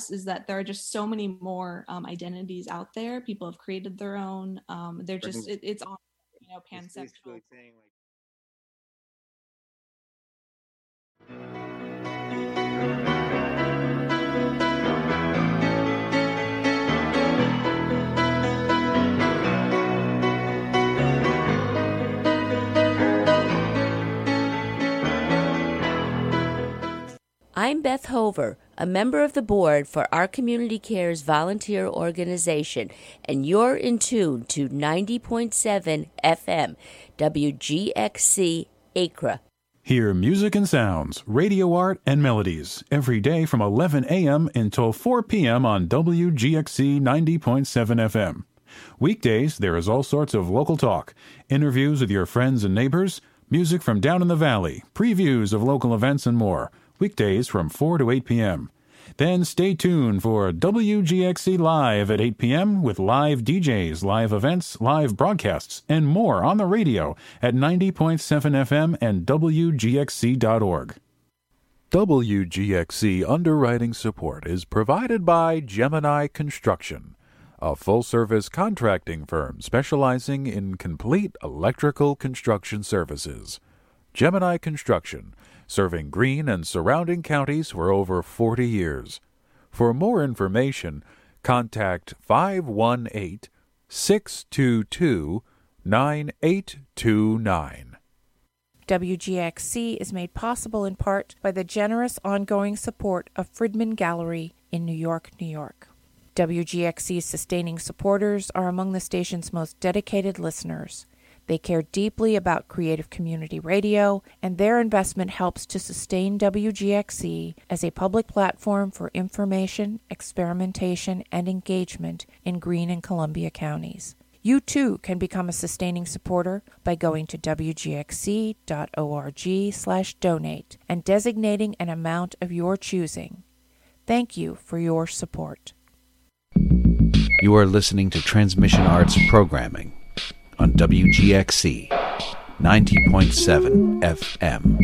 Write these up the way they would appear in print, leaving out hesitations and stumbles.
us is that there are just so many more identities out there. People have created their own. They're just it's on, pansexual. I'm Beth Hover, a member of the board for Our Community Cares volunteer organization, and you're in tune to 90.7 FM, WGXC Acra. Hear music and sounds, radio art, and melodies every day from 11 a.m. until 4 p.m. on WGXC 90.7 FM. Weekdays, there is all sorts of local talk, interviews with your friends and neighbors, music from down in the valley, previews of local events, and more. Weekdays from 4 to 8 p.m. Then stay tuned for WGXC Live at 8 p.m. with live DJs, live events, live broadcasts, and more on the radio at 90.7 FM and WGXC.org. WGXC underwriting support is provided by Gemini Construction, a full-service contracting firm specializing in complete electrical construction services. Gemini Construction, serving Greene and surrounding counties for over 40 years. For more information, contact 518-622-9829. WGXC is made possible in part by the generous ongoing support of Friedman Gallery in New York, New York. WGXC's sustaining supporters are among the station's most dedicated listeners. They care deeply about creative community radio, and their investment helps to sustain WGXC as a public platform for information, experimentation, and engagement in Greene and Columbia counties. You, too, can become a sustaining supporter by going to wgxc.org/donate and designating an amount of your choosing. Thank you for your support. You are listening to Transmission Arts Programming on WGXC 90.7 FM.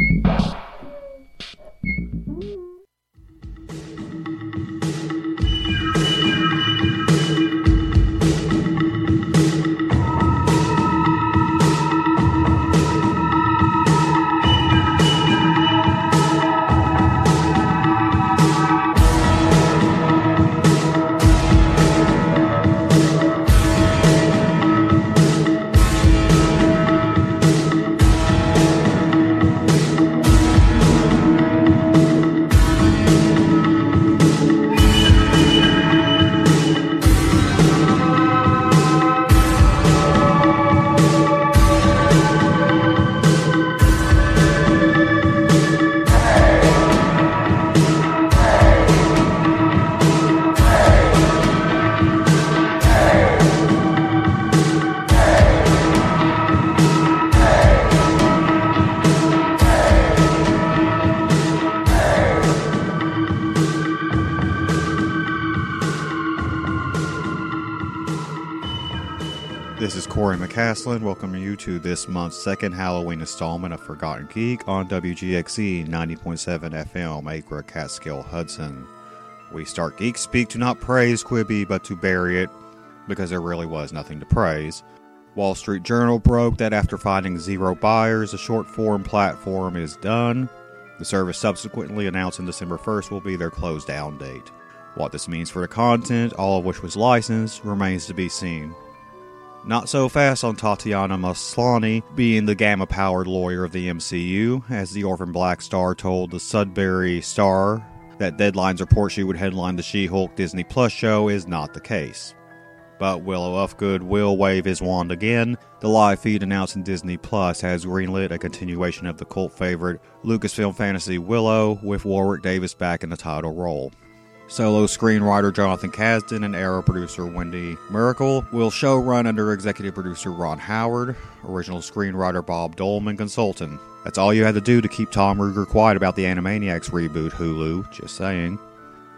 This is Corey McCaslin, welcoming you to this month's second Halloween installment of Forgotten Geek on WGXC 90.7 FM, Acre, Catskill, Hudson. We start Geek Speak to not praise Quibi, but to bury it, because there really was nothing to praise. Wall Street Journal broke that after finding 0 buyers, the short-form platform is done. The service subsequently announced on December 1st will be their close-down date. What this means for the content, all of which was licensed, remains to be seen. Not so fast on Tatiana Maslany being the gamma-powered lawyer of the MCU, as the Orphan Black Star told the Sudbury Star that Deadline's report she would headline the She-Hulk Disney Plus show is not the case. But Willow Ufgood will wave his wand again. The live feed announcing Disney Plus has greenlit a continuation of the cult favorite Lucasfilm fantasy Willow, with Warwick Davis back in the title role. Solo screenwriter Jonathan Kasdan and Arrow producer Wendy Miracle will show run under executive producer Ron Howard, original screenwriter Bob Dolman consultant. That's all you had to do to keep Tom Ruegger quiet about the Animaniacs reboot, Hulu, just saying.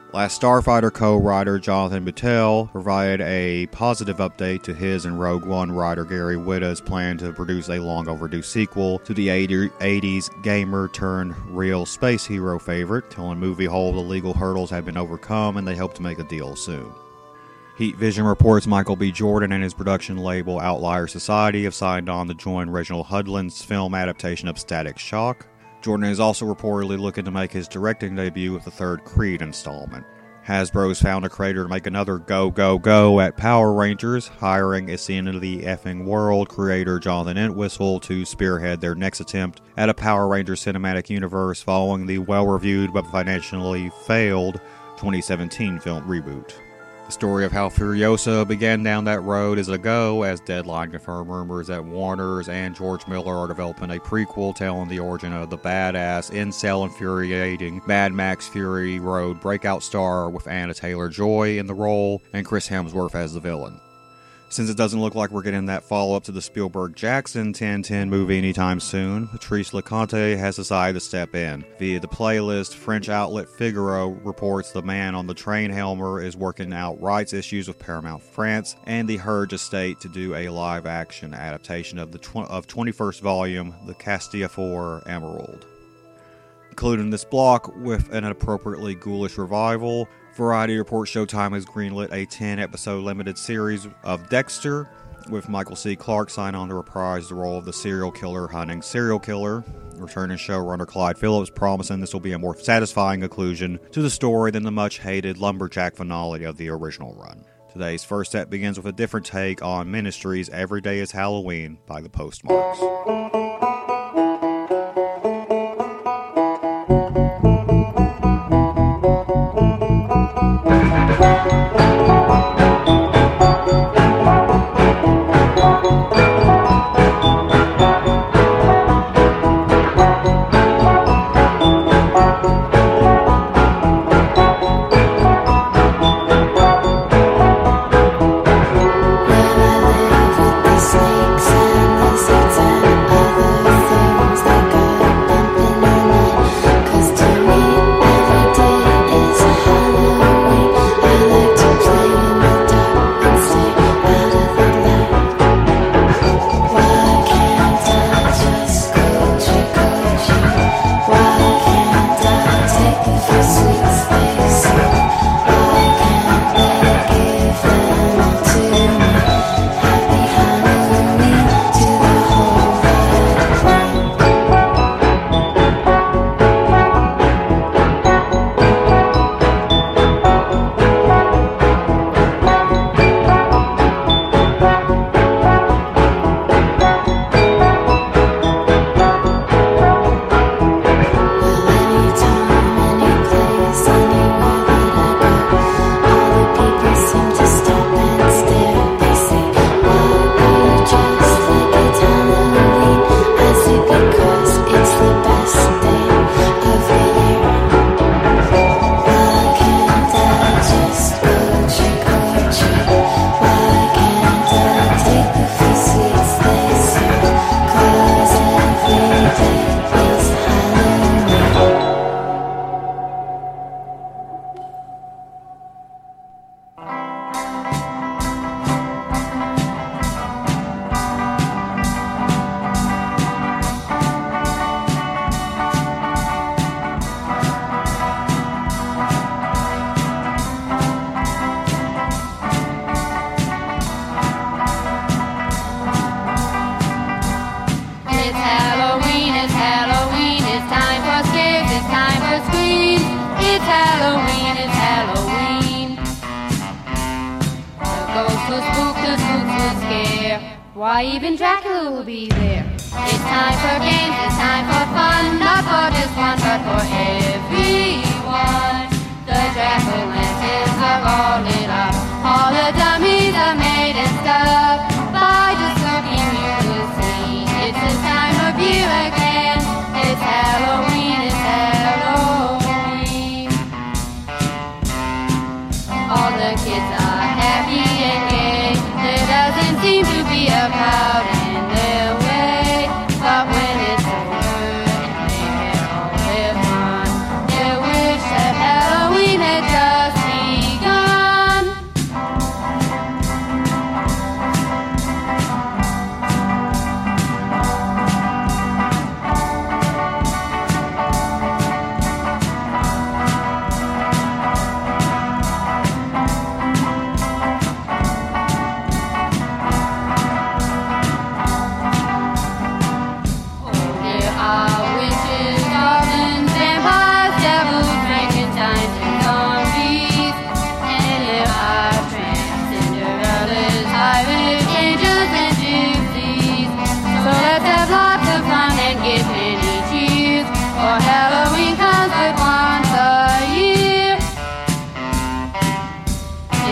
Last Starfighter co-writer Jonathan Buttell provided a positive update to his and Rogue One writer Gary Whitta's plan to produce a long-overdue sequel to the 80s gamer-turned-real space hero favorite, telling Movie Hole the legal hurdles have been overcome and they hope to make a deal soon. Heat Vision reports Michael B. Jordan and his production label Outlier Society have signed on to join Reginald Hudlin's film adaptation of Static Shock. Jordan is also reportedly looking to make his directing debut with the third Creed installment. Hasbro's found a creator to make another go, go, go at Power Rangers, hiring It's the End of the Effing World creator Jonathan Entwistle to spearhead their next attempt at a Power Rangers cinematic universe following the well-reviewed but financially failed 2017 film reboot. The story of how Furiosa began down that road is a go, as Deadline confirmed rumors that Warner's and George Miller are developing a prequel telling the origin of the badass, incel infuriating Mad Max Fury Road breakout star with Anna Taylor-Joy in the role and Chris Hemsworth as the villain. Since it doesn't look like we're getting that follow-up to the Spielberg-Jackson 1010 movie anytime soon, Patrice Leconte has decided to step in. Via the playlist, French outlet Figaro reports the man on the train Helmer is working out rights issues with Paramount France and the Hurge estate to do a live-action adaptation of the 21st volume, The Castafiore Emerald. Including this block with an appropriately ghoulish revival, Variety reports Showtime has greenlit a 10-episode limited series of Dexter, with Michael C. Clarke signed on to reprise the role of the serial killer hunting serial killer. Returning showrunner Clyde Phillips promising this will be a more satisfying conclusion to the story than the much-hated lumberjack finale of the original run. Today's first set begins with a different take on Ministry's Every Day is Halloween by the Postmarks. Why, even Dracula will be there. It's time for games, it's time for fun, not for just one, but for everyone. The Jack-o'-lanterns are all lit up, all the dummies are made and stuff. By just looking you will see, it's the time of year again. It's Halloween, it's Halloween. All the kids are happy and gay, there doesn't seem to be a cloud in their way. But when it's over and they had all their fun, they wish that Halloween had just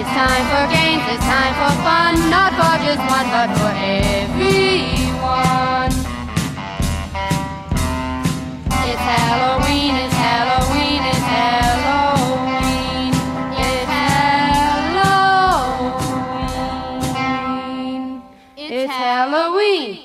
It's time for games, it's time for fun, not for just one, but for everyone. It's Halloween, it's Halloween, it's Halloween. It's Halloween. It's Halloween.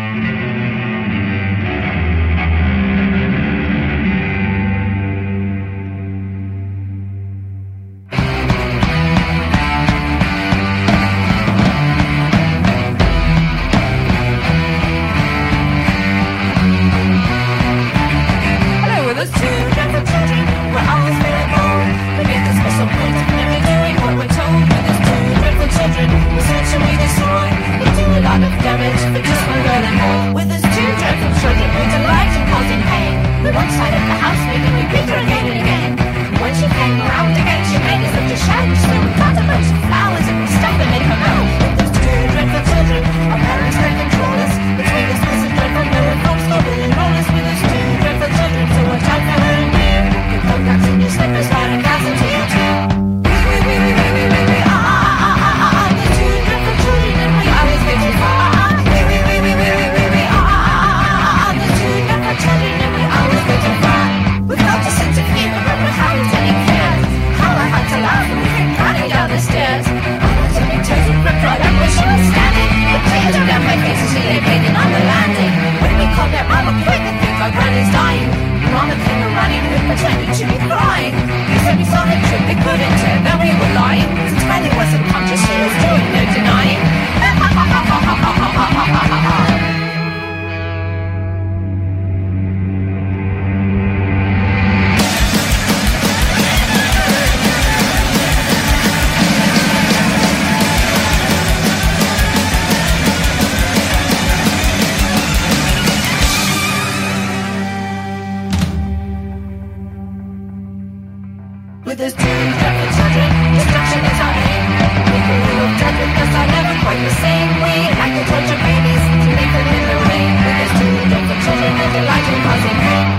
With his two dreadful children, destruction is our aim. With a little deadliness are never quite the same. We like to torture babies to leave them in the rain. With his two dreadful children and delight in causing pain.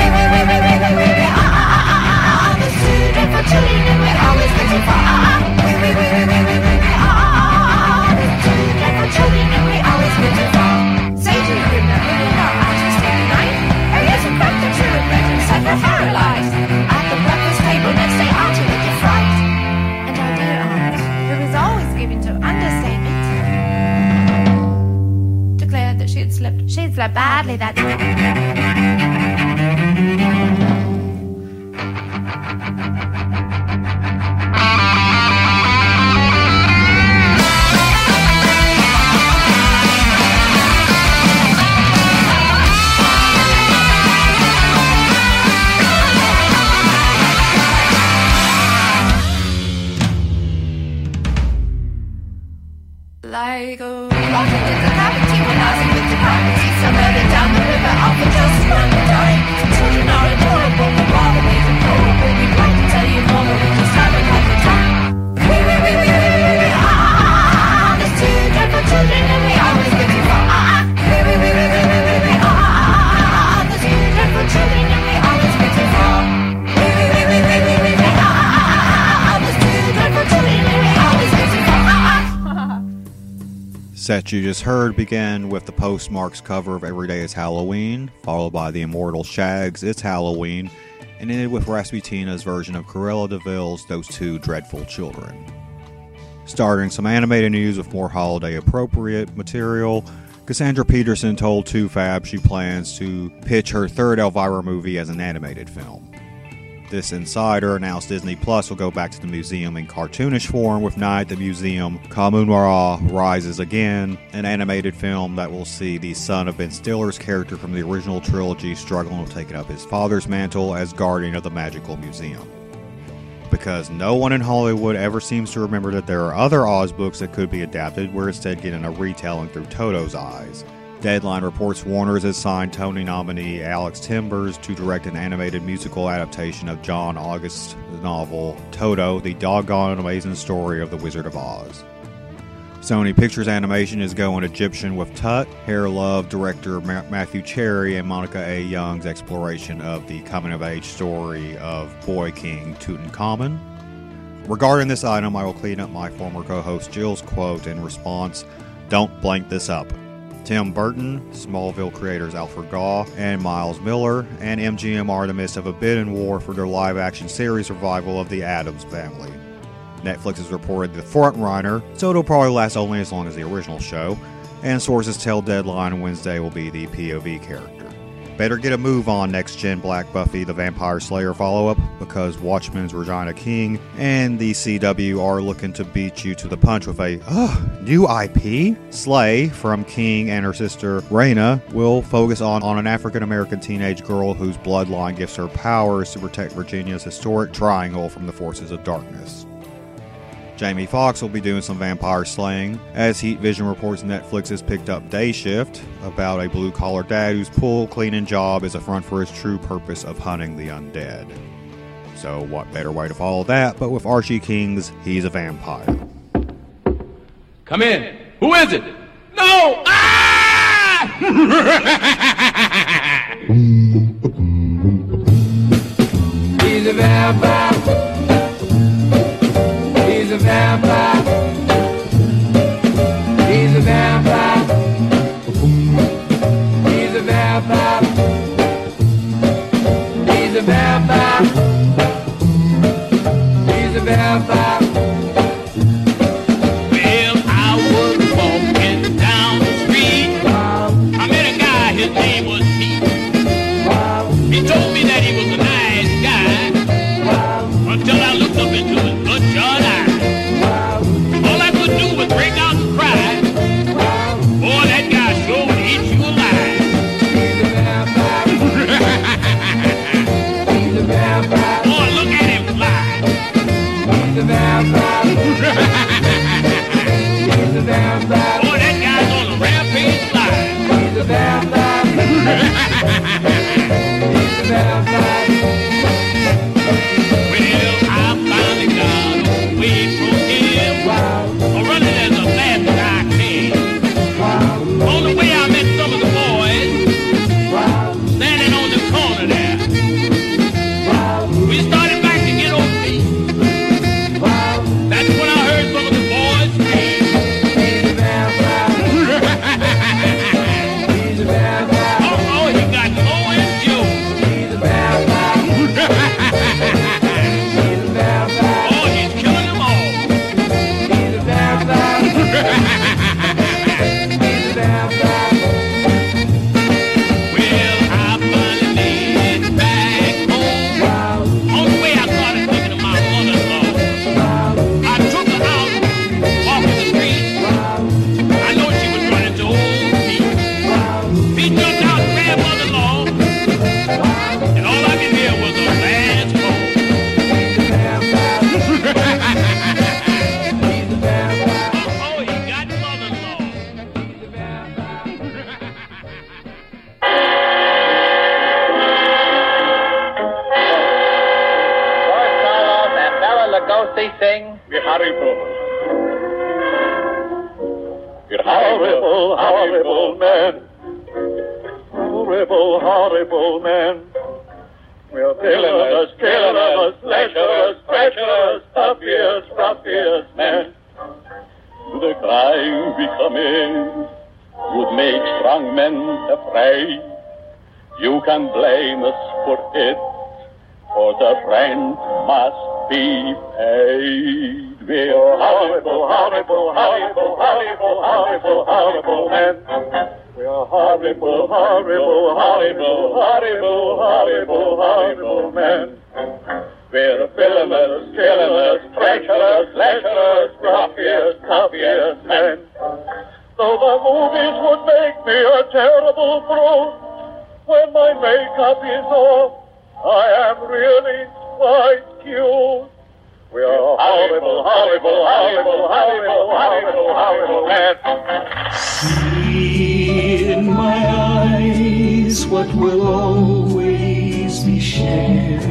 There's two dreadful children and we're always looking for There's two dreadful children and we're always looking for. Say do you remember when our aunties stayed the night? Areas of crack that you were bred inside for paralyzed. At the breakfast table next day auntie looked at fright. And our dear aunt, who was always given to understatement, declared that she'd slept badly that night. Like a rocket in the cavity when I was with the gravity. Somewhere down the river, off of just one dying. Children are adorable, but while the ways are horrible, we'd like to tell you more, but we just haven't had the time. There's two dreadful children and we always get too far. There's two dreadful children and we always get too far. There's two dreadful children and we always get too far. Set you just heard began with the Postmarks cover of Every Day is Halloween, followed by the Immortal Shags' It's Halloween, and ended with Rasputina's version of Cruella de Vil's Those Two Dreadful Children. Starting some animated news with more holiday-appropriate material, Cassandra Peterson told TooFab she plans to pitch her third Elvira movie as an animated film. This insider announced Disney Plus will go back to the museum in cartoonish form with Night at the Museum, Kamumara Rises Again, an animated film that will see the son of Ben Stiller's character from the original trilogy struggling with taking up his father's mantle as guardian of the magical museum. Because no one in Hollywood ever seems to remember that there are other Oz books that could be adapted, we're instead getting a retelling through Toto's eyes. Deadline reports Warner has signed Tony nominee Alex Timbers to direct an animated musical adaptation of John August's novel Toto, the doggone amazing story of the Wizard of Oz. Sony Pictures Animation is going Egyptian with Tut, Hair Love director Matthew Cherry and Monica A. Young's exploration of the coming-of-age story of Boy King Tutankhamun. Regarding this item, I will clean up my former co-host Jill's quote in response, "Don't blank this up." Tim Burton, Smallville creators Alfred Gough and Miles Miller, and MGM are in the midst of a bidding war for their live-action series revival of The Addams Family. Netflix has reported the frontrunner, so it'll probably last only as long as the original show, and sources tell Deadline Wednesday will be the POV character. Better get a move on next-gen Black Buffy the Vampire Slayer follow-up, because Watchmen's Regina King and the CW are looking to beat you to the punch with a new IP. Slay, from King and her sister Raina, will focus on an African-American teenage girl whose bloodline gives her powers to protect Virginia's historic triangle from the forces of darkness. Jamie Foxx will be doing some vampire slaying, as Heat Vision reports Netflix has picked up Day Shift, about a blue-collar dad whose pool cleaning job is a front for his true purpose of hunting the undead. So what better way to follow that but with Archie King's He's a Vampire. Come in. Who is it? No! Ah! He's a vampire. He's a vampire. He's a vampire. He's a vampire. He's a vampire. He's a vampire. Well, I was walking down the street. I met a guy, his name was Pete. He told me that he was a nice guy until I looked up into his bloodshot eyes. All I could do was break out and cry. Boy, that guy sure would eat you alive. He's a vampire. He's a vampire. Boy, look at him fly. He's a vampire. He's a vampire. Boy, that guy's on a rampage fly. He's a vampire. He's a vampire. Well, I finally got away from him. Running as fast as I can. On the way, I met some of the boys standing on the corner there. We started back to get on feet. That's when I heard some of the boys scream. He's a vampire. He's a vampire. Oh, you got Mo and Joe. He's a vampire. He's a vampire. Oh, he's killing them all. He's a vampire. He's a vampire. Well, I finally made it back home. On the way, I started thinking of my mother-in-law. I took her out, walking the street. I know she was running to old Pete. Pete jumped out and grabbed mother-in-law, and all I could hear was a last call. He's a vampire. He's a vampire. Oh, you got mother-in-law. He's a vampire. Carlos and Bela Lugosi sing. You're horrible. You're horrible, horrible man. Horrible, horrible man. We're villainous, killing slasherous, scratcherous, stuffiest man. The crime we commit would make strong men afraid. You can blame us for it, for the rent must be paid. We're horrible, horrible, horrible, horrible, horrible, horrible men. We're horrible, horrible, horrible, horrible, horrible, horrible men. We're villainous, killinous, treacherous, slasherous, gruffiest men. Though the movies would make me a terrible brute, when my makeup is off, I am really quite cute. We are horrible, horrible, horrible, horrible, horrible, horrible men. See in my eyes what will always be shared.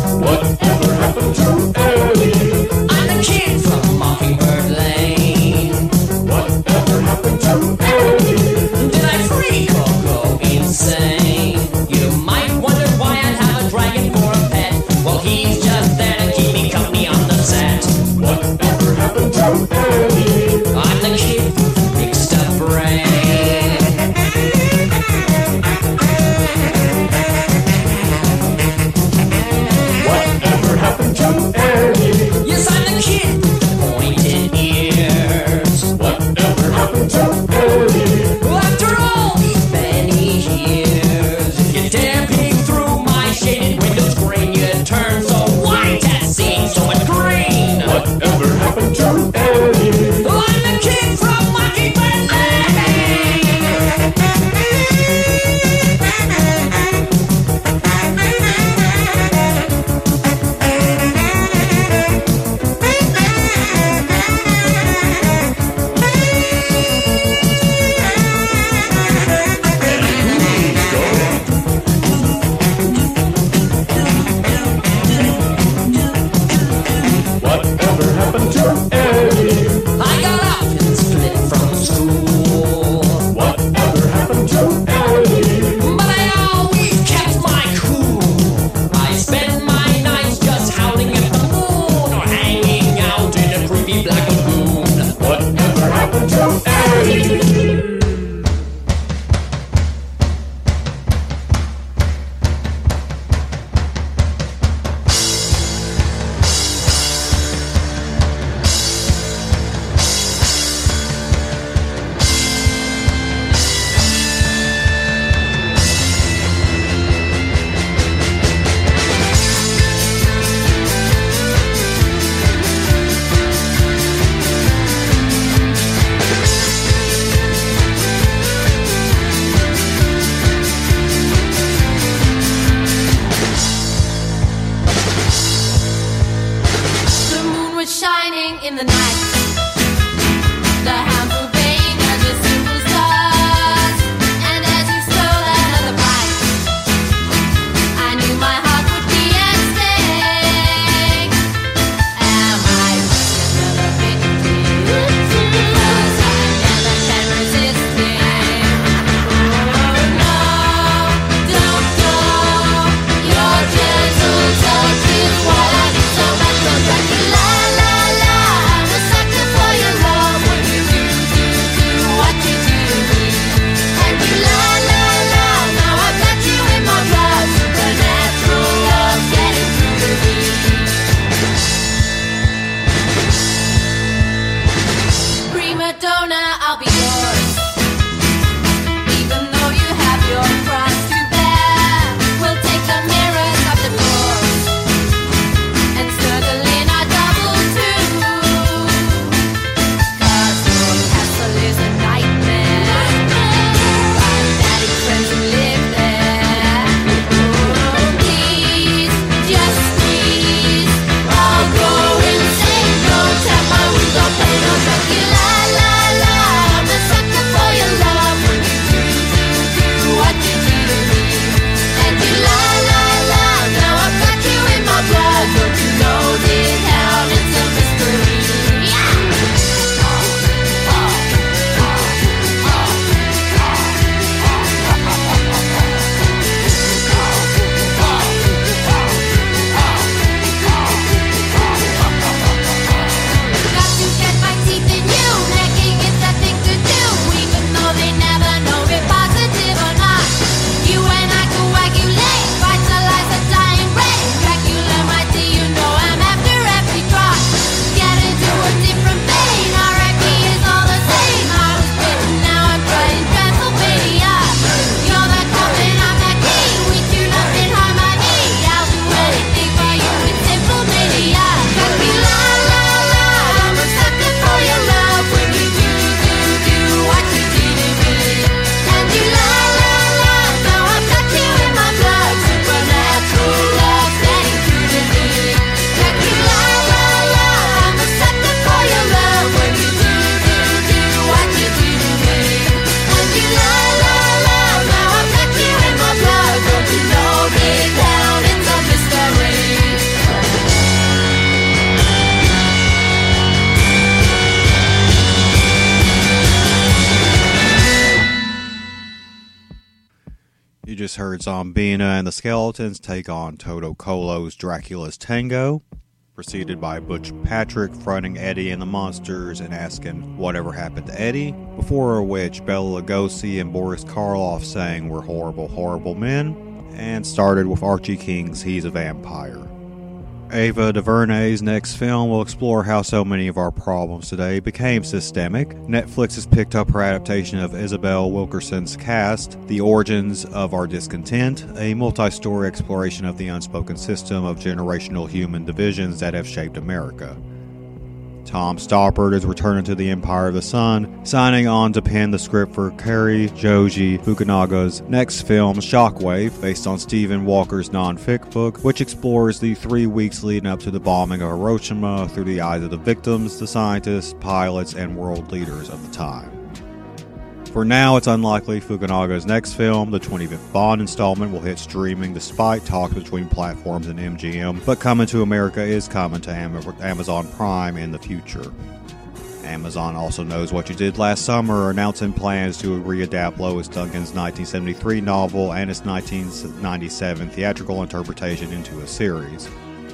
Whatever happened to Ellie? I'm a kid from Mockingbird Lane. You just heard Zombina and the Skeletons take on Toto Colo's Dracula's Tango, preceded by Butch Patrick fronting Eddie and the Monsters and asking whatever happened to Eddie, before which Bela Lugosi and Boris Karloff sang We're Horrible, Horrible Men, and started with Archie King's He's a Vampire. Ava DuVernay's next film will explore how so many of our problems today became systemic. Netflix has picked up her adaptation of Isabel Wilkerson's Caste, The Origins of Our Discontent, a multi-story exploration of the unspoken system of generational human divisions that have shaped America. Tom Stoppard is returning to the Empire of the Sun, signing on to pen the script for Kari Joji Fukunaga's next film, Shockwave, based on Stephen Walker's non-fic book, which explores the 3 weeks leading up to the bombing of Hiroshima through the eyes of the victims, the scientists, pilots, and world leaders of the time. For now, it's unlikely Fukunaga's next film, the 25th Bond installment, will hit streaming despite talks between platforms and MGM, but Coming to America is coming to Amazon Prime in the future. Amazon also knows what you did last summer, announcing plans to readapt Lois Duncan's 1973 novel and its 1997 theatrical interpretation into a series.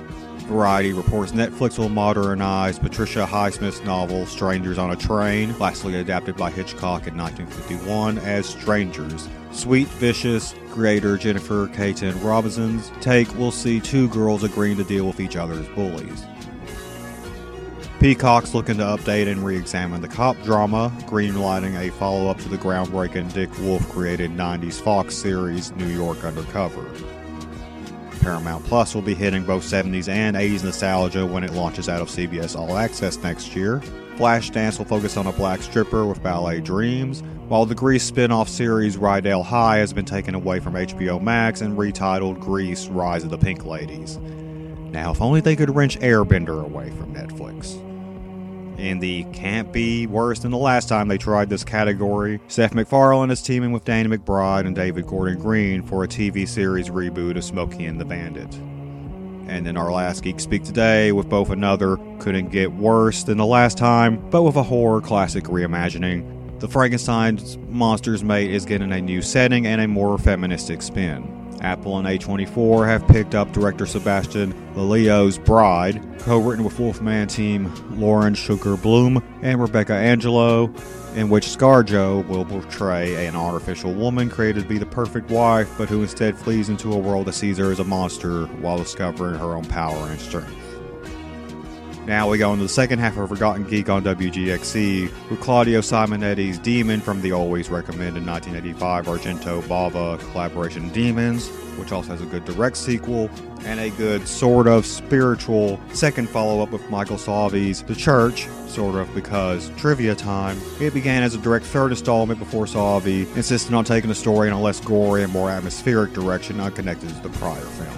Variety reports Netflix will modernize Patricia Highsmith's novel Strangers on a Train, lastly adapted by Hitchcock in 1951 as Strangers. Sweet Vicious creator Jennifer Caton Robinson's take will see two girls agreeing to deal with each other's bullies. Peacock's looking to update and re-examine the cop drama, greenlighting a follow-up to the groundbreaking Dick Wolf created 90s Fox series New York Undercover. Paramount Plus will be hitting both 70s and 80s nostalgia when it launches out of CBS All Access next year. Flashdance will focus on a black stripper with ballet dreams, while the Grease spin-off series Rydell High has been taken away from HBO Max and retitled Grease Rise of the Pink Ladies. Now, if only they could wrench Airbender away from Netflix. In the can't be worse than the last time they tried this category, Seth MacFarlane is teaming with Danny McBride and David Gordon Green for a TV series reboot of Smokey and the Bandit. And in our last Geek Speak today, with both another couldn't get worse than the last time, but with a horror classic reimagining, The Frankenstein's Monsters Mate is getting a new setting and a more feministic spin. Apple and A24 have picked up director Sebastian Lelio's Bride, co-written with Wolfman team Lauren Sugar-Bloom and Rebecca Angelo, in which ScarJo will portray an artificial woman created to be the perfect wife, but who instead flees into a world that sees her as a monster while discovering her own power and strength. Now we go into the second half of Forgotten Geek on WGXC with Claudio Simonetti's Demon from the always recommended 1985 Argento Bava collaboration Demons, which also has a good direct sequel, and a good sort of spiritual second follow-up with Michael Salvi's The Church, sort of because trivia time. It began as a direct third installment before Salvi insisted on taking the story in a less gory and more atmospheric direction unconnected to the prior films.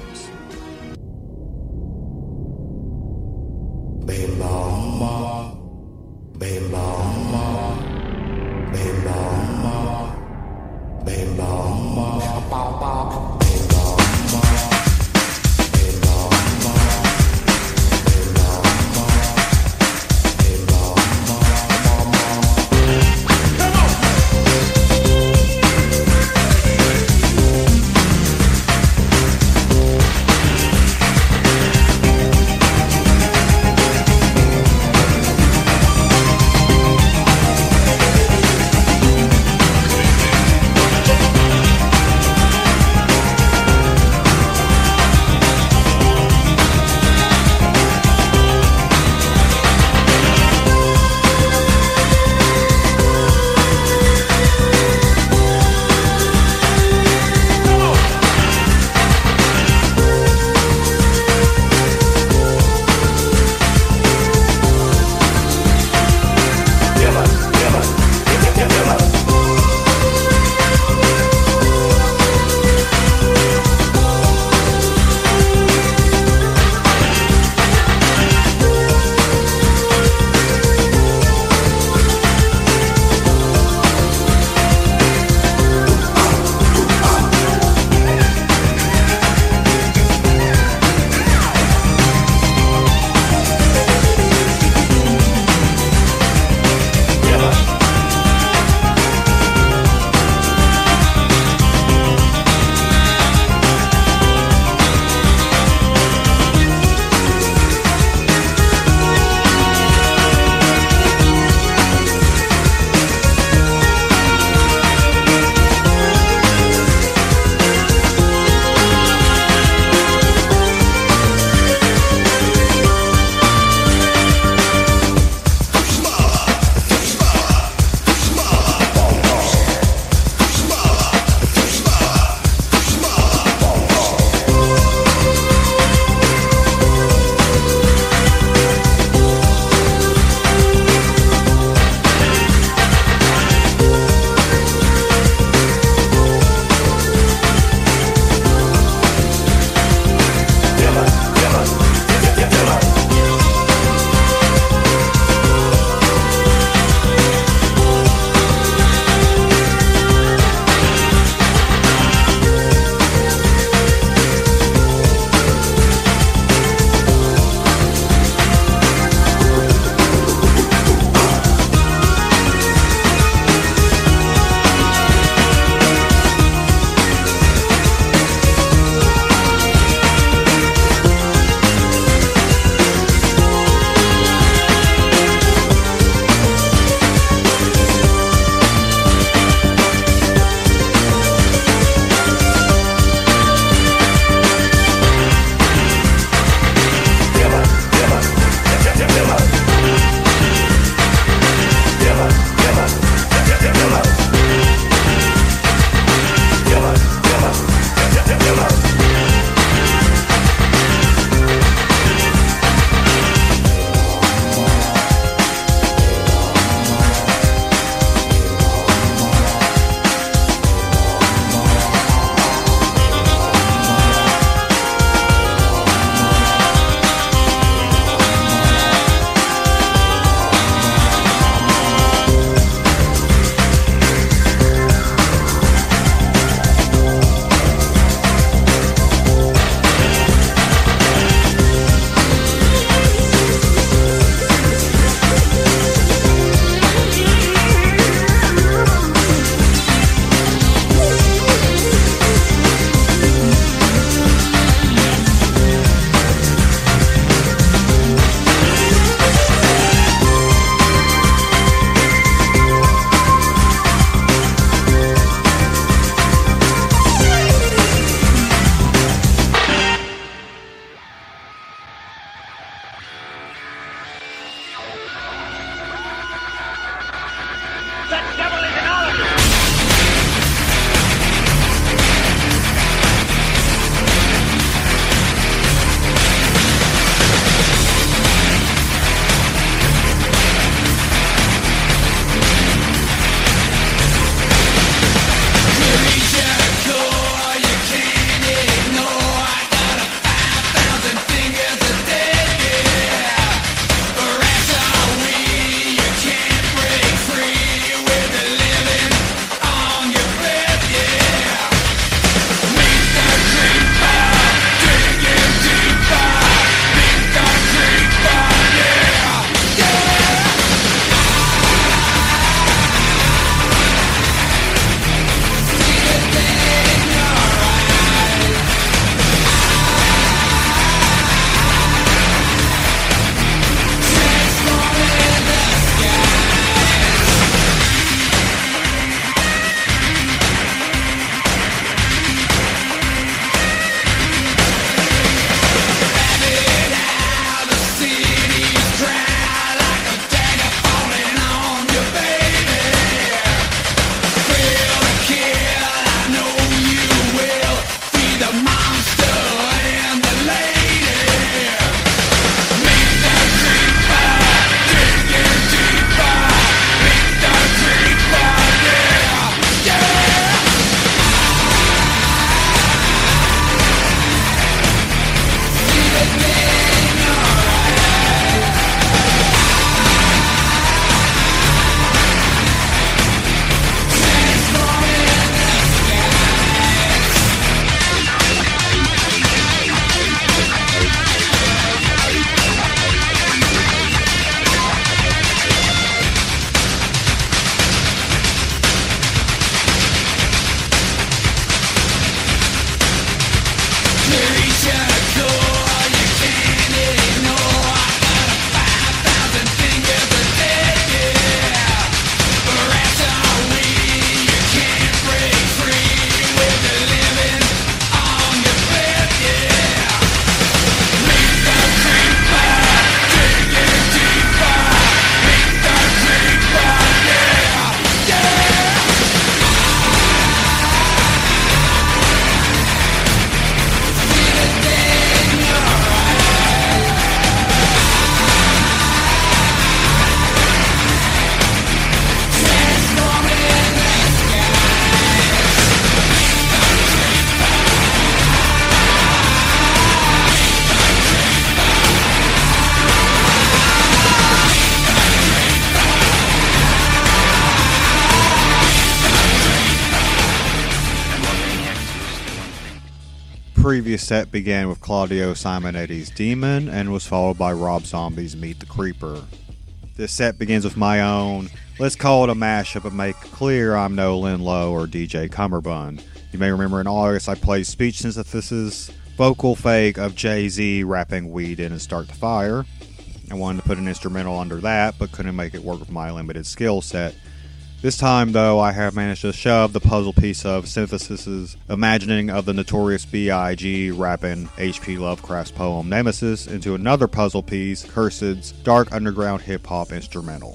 previous set began with Claudio Simonetti's Demon and was followed by Rob Zombie's Meet the Creeper. This set begins with my own, let's call it a mashup and make clear I'm no Lynn Lowe or DJ Cummerbund. You may remember in August I played speech synthesis, vocal fake of Jay-Z rapping Weed In and Start the Fire. I wanted to put an instrumental under that, but couldn't make it work with my limited skill set. This time, though, I have managed to shove the puzzle piece of Synthesis's imagining of the Notorious B.I.G. rapping H.P. Lovecraft's poem Nemesis into another puzzle piece, Cursed's dark underground hip-hop instrumental.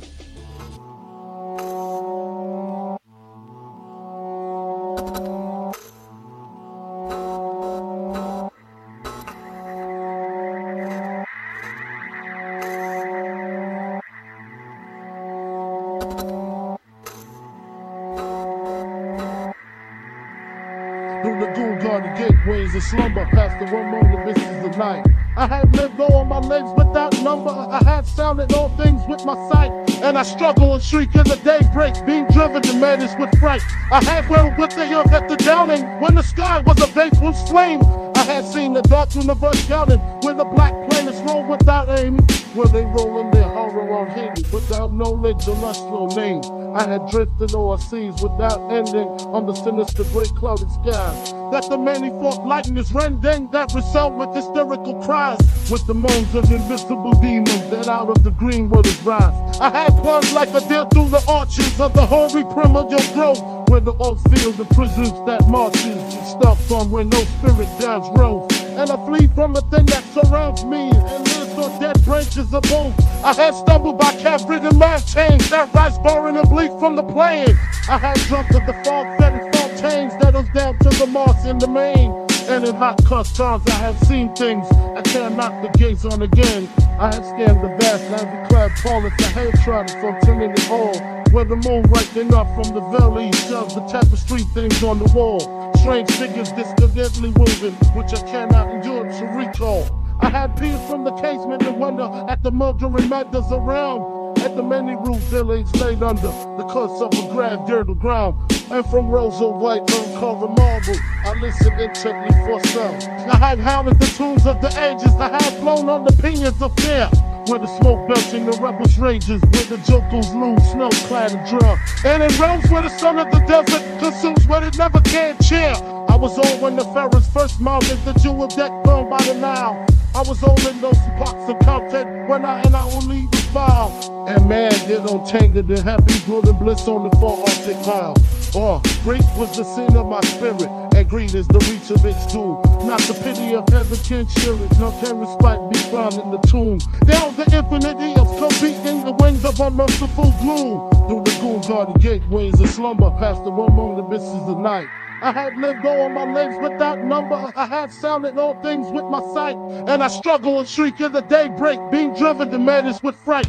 Gateways of slumber, past the one moment, this is the night. I had lived all my legs without number. I had sounded all things with my sight. And I struggle and shriek in the daybreak, being driven to madness with fright. I had world with the young at the downing, when the sky was a vaporous flame. I had seen the dark universe counting, where the black planets roll without aiming, where they rolling their horror on Haiti, without knowledge or lust or name. I had drifted o'er seas without ending, on the sinister great clouded skies, that the many-forked lightning is rending, that resound with hysterical cries, with the moans of invisible demons that out of the green waters rise. I had plunged like a deer through the arches of the hoary primordial grove, where the oak field the prisons that marches, stuck from where no spirit downs rove. And I flee from the thing that surrounds me, and lives on dead branches of bones. I had stumbled by cat-ridden mind chains that rise boring and bleak from the plain. I had drunk of the fog-fetid fontaines that was down to the Mars in the main. And in hot customs I have seen things I can't knock the gates on again. I had scanned the vast ivy-clad palace I had trodden from Trinity Hall, where the moon rising up from the valley shoves the tapestry things on the wall. Strange figures discordantly moving, which I cannot endure to recall. I had peers from the casement and wonder at the murdering matters around, at the many roofs village laid under the curse of a grave girdle ground. And from rows of white uncovered marble, I listened intently for sound. I had hounded the tunes of the ages, I had flown on the pinions of fear, where the smoke belching the rebels rages, where the jokers loom snow-clad and drum. And in realms where the sun of the desert consumes what it never can cheer. I was old when the pharaohs first mounted the jewel deck burned by the Nile. I was old in those pox accounted when I only was found. And man, they don't tangle the happy, good and bliss on the far Arctic cloud. Oh, great was the sin of my spirit, and greed is the reach of its doom. Not the pity of heaven can share it, nor can respite be found in the tomb. Down the infinity of competing the wings of unmerciful gloom. Through the goon guarded gateways of slumber, past the one moment abysses of night. I had lived all my legs without number. I had sounded all things with my sight. And I struggle and shriek in the daybreak, being driven to madness with fright.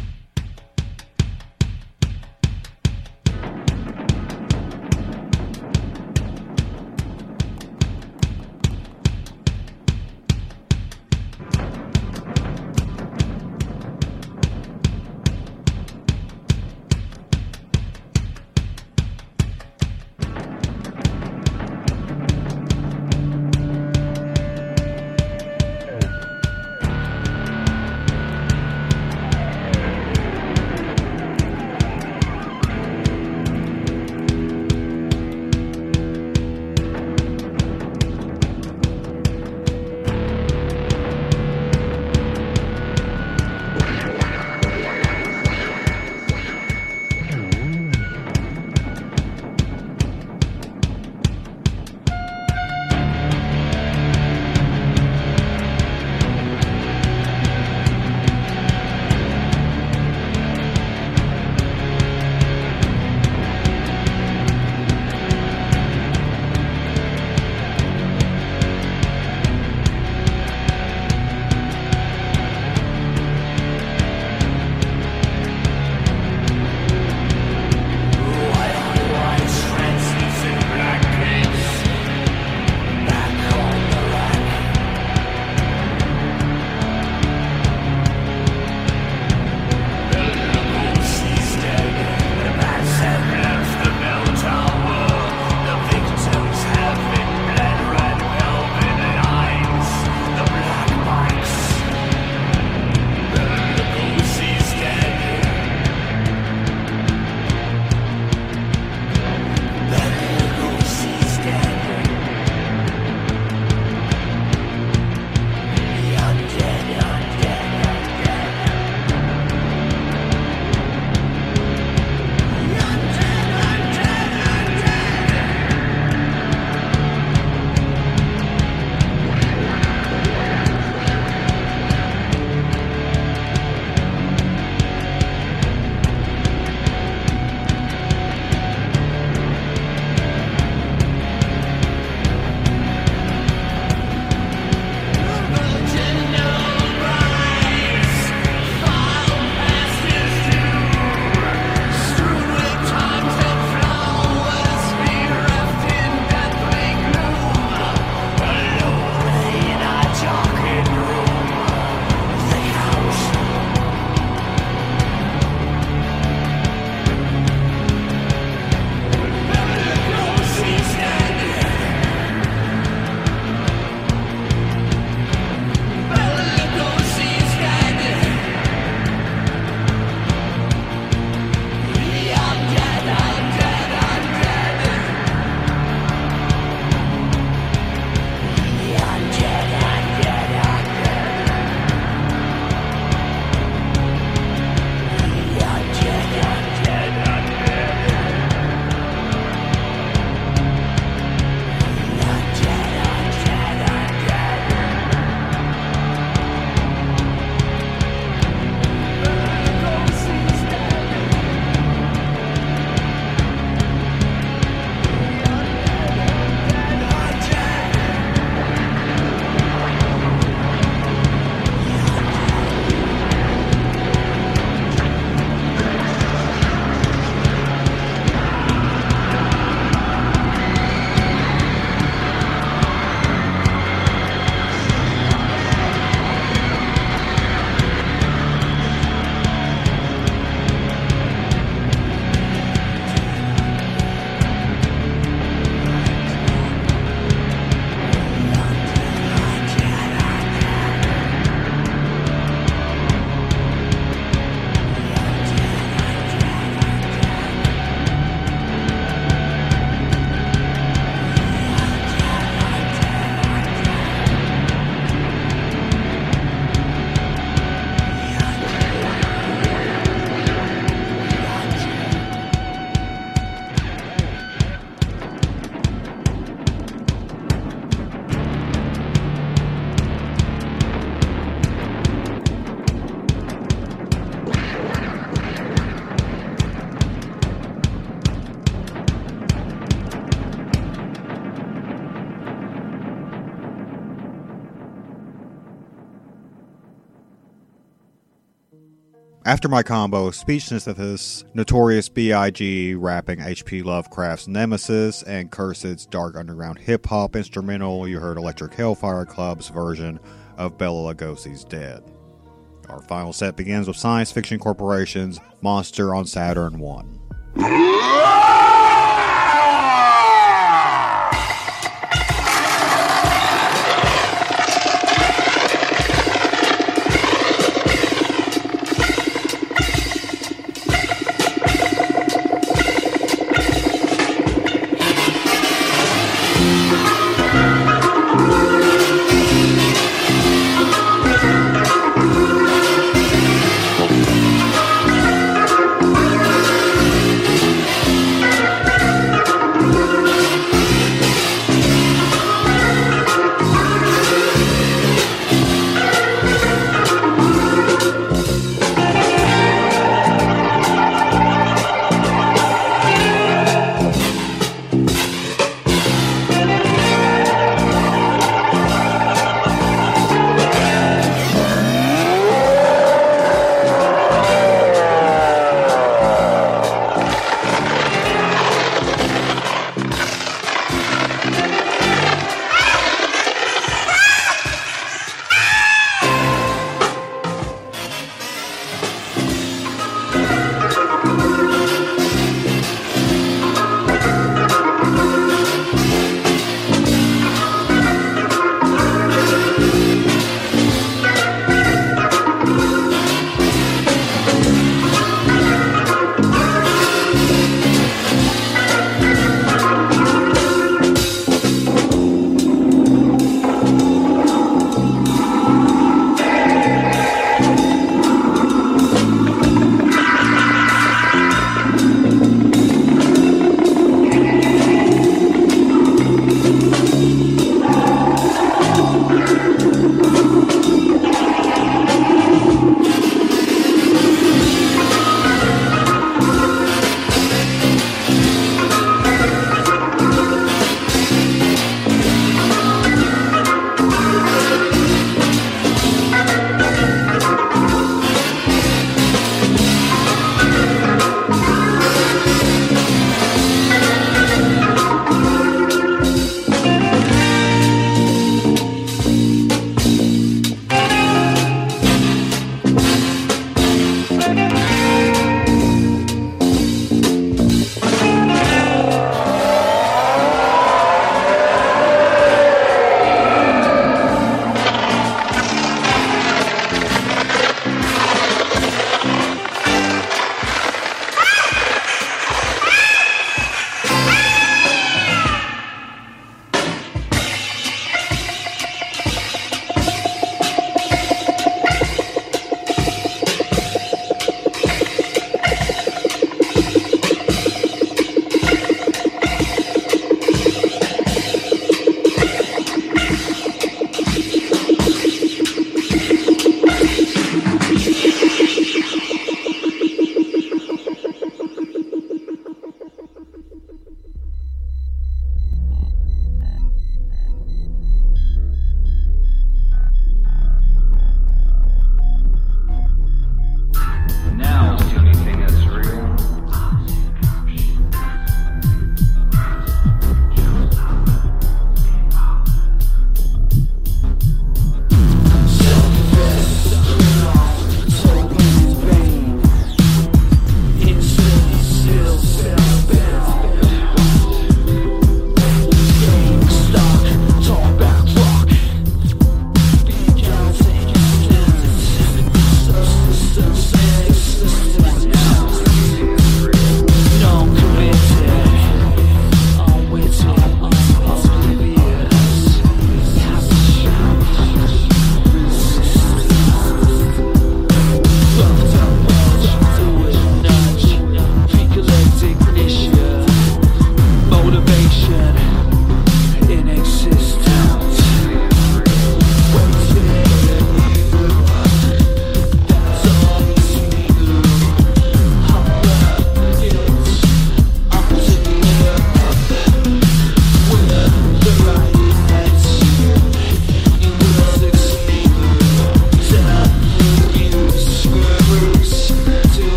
After my combo, Speech Synthesis, Notorious B.I.G. rapping H.P. Lovecraft's Nemesis, and Cursed's dark underground hip-hop instrumental, you heard Electric Hellfire Club's version of Bela Lugosi's Dead. Our final set begins with Science Fiction Corporation's Monster on Saturn 1.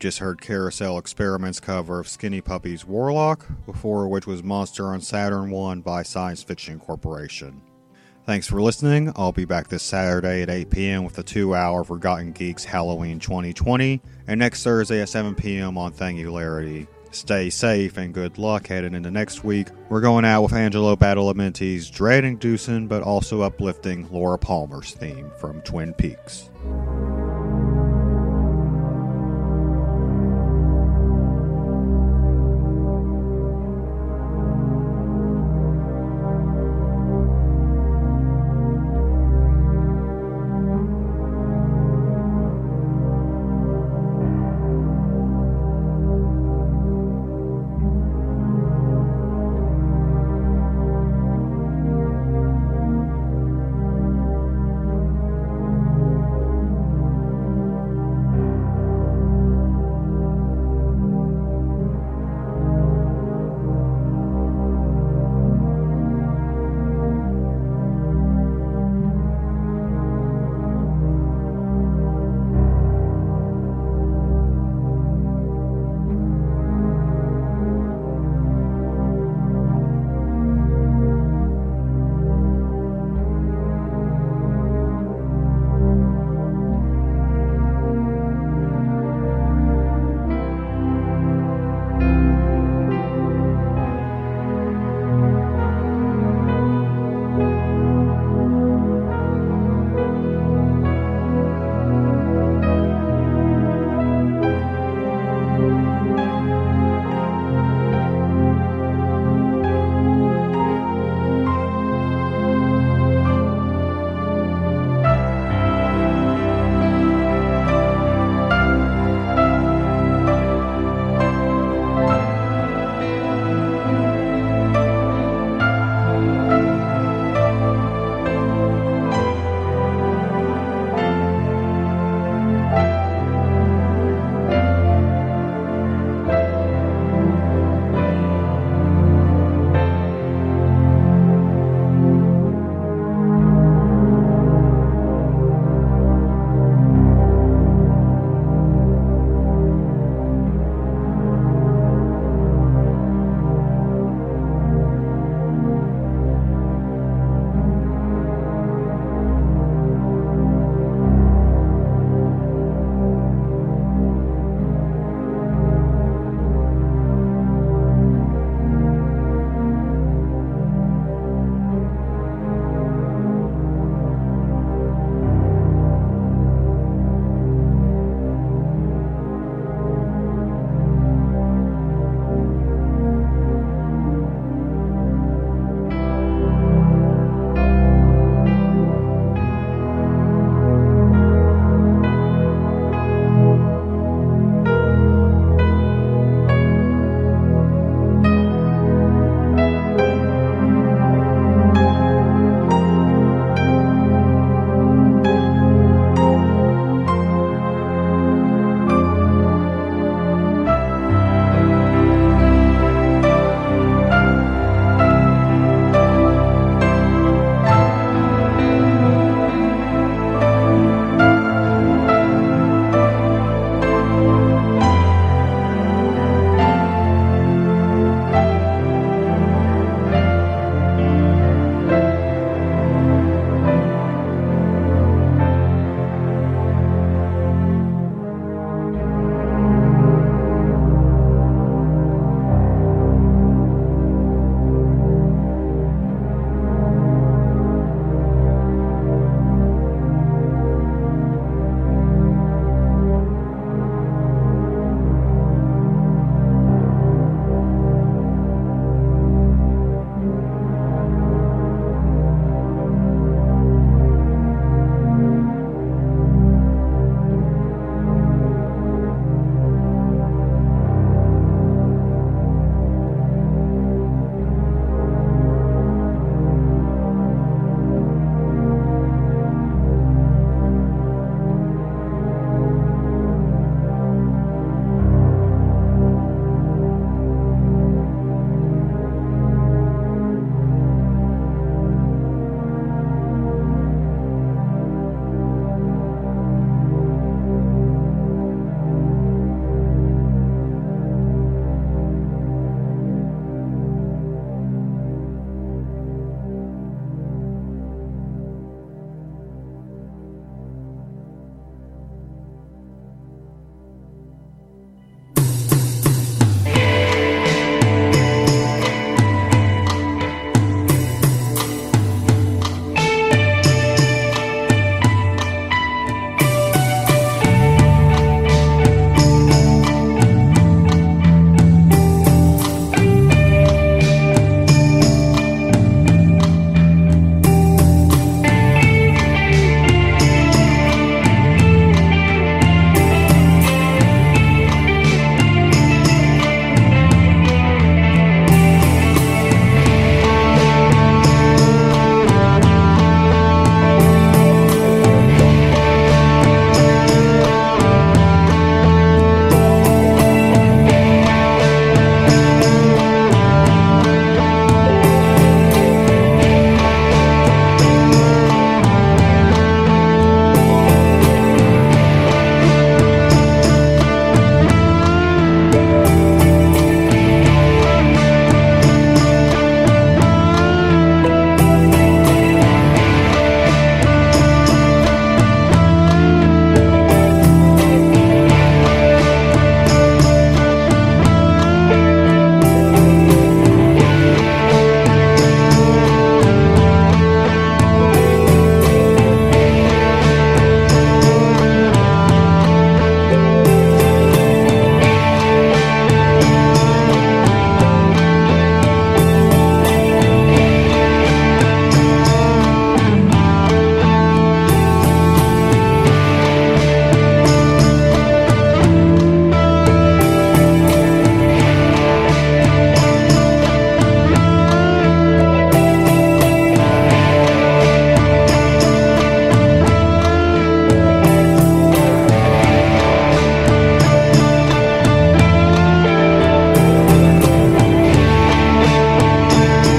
just heard Carousel Experiment's cover of Skinny Puppy's Warlock, before which was Monster on Saturn 1 by Science Fiction Corporation. Thanks for listening. I'll be back this Saturday at 8 p.m. with the 2-hour Forgotten Geeks Halloween 2020, and next Thursday at 7 p.m. on Thangularity. Stay safe and good luck heading into next week. We're going out with Angelo Badalamenti's dread-inducing but also uplifting Laura Palmer's theme from Twin Peaks.